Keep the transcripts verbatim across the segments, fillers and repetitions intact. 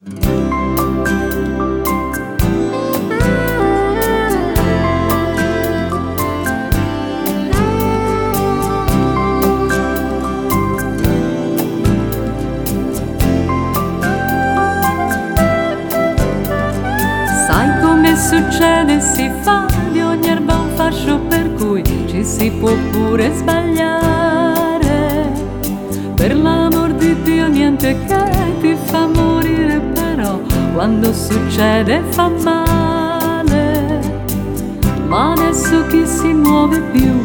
Succede, si fa di ogni erba un fascio per cui ci si può pure sbagliare. Per l'amor di Dio niente che ti fa morire, però quando succede fa male. Ma adesso chi si muove più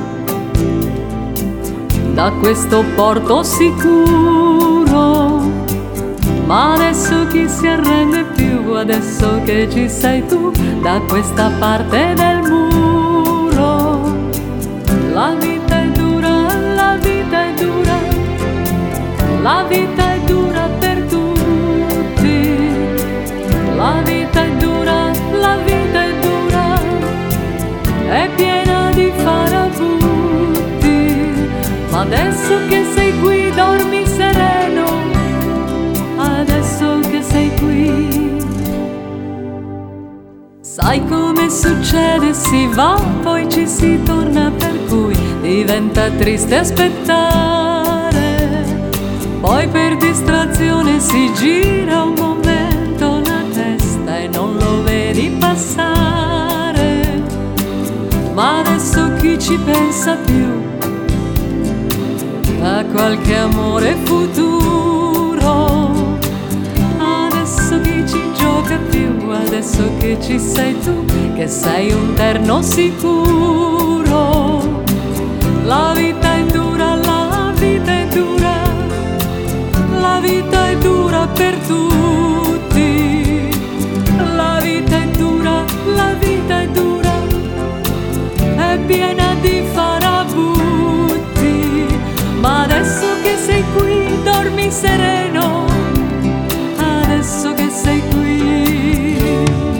da questo porto sicuro? Ma adesso chi si arrende più, adesso che ci sei tu, da questa parte del muro? La vita è dura, la vita è dura, la vita è dura per tutti. La vita è dura, la vita è dura, è piena di farabutti. Ma adesso che sei qui dormi sereno, adesso che sei qui. Sai come succede, si va, poi ci si torna, per cui diventa triste aspettare. Poi per distrazione si gira un momento la testa e non lo vedi passare. Ma adesso chi ci pensa più a qualche amore futuro? Adesso chi ci gioca più, adesso che ci sei tu, che sei un terno sicuro. La vita è dura, la vita è dura, la vita è dura per tutti. La vita è dura, la vita è dura, è piena di farabutti. Ma adesso che sei qui dormi sereno, adesso che sei qui.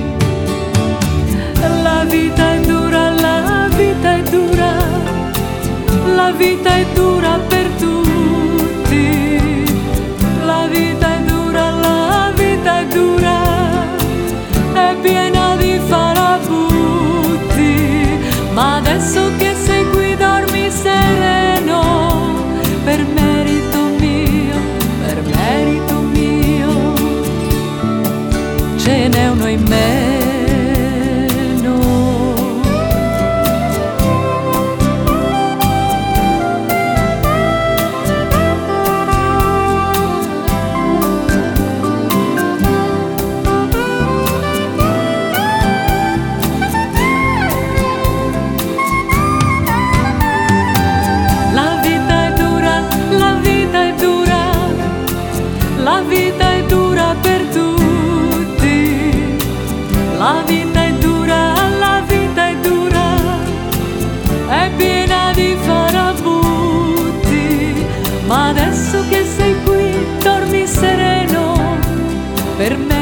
La vita è dura, la vita è dura, la vita è dura per tutti. La vita è dura, la vita è dura, è piena di farabutti. Ma adesso che sei qui dormi sereno, per merito mio, per merito mio, ce n'è uno in meno. La vita è dura, la vita è dura, la vita è dura per tutti. La vita è dura, la vita è dura, è piena di farabutti. Ma adesso che sei qui dormi sereno, per me